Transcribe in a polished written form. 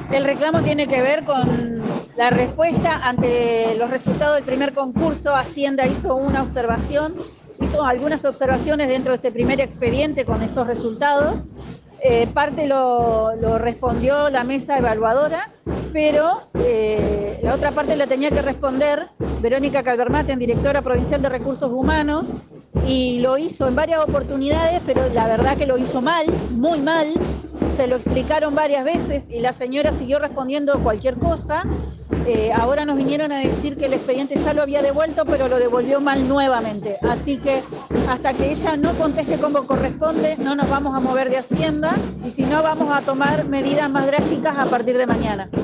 El reclamo tiene que ver con la respuesta ante los resultados del primer concurso. Hacienda hizo una observación, hizo algunas observaciones dentro de este primer expediente con estos resultados. Parte lo respondió la mesa evaluadora, pero la otra parte la tenía que responder Verónica Calvermaten, directora provincial de Recursos Humanos, y lo hizo en varias oportunidades, pero la verdad que lo hizo mal, muy mal. Se lo explicaron varias veces y la señora siguió respondiendo cualquier cosa. Ahora nos vinieron a decir que el expediente ya lo había devuelto, pero lo devolvió mal nuevamente. Así que hasta que ella no conteste como corresponde, no nos vamos a mover de Hacienda, y si no, vamos a tomar medidas más drásticas a partir de mañana.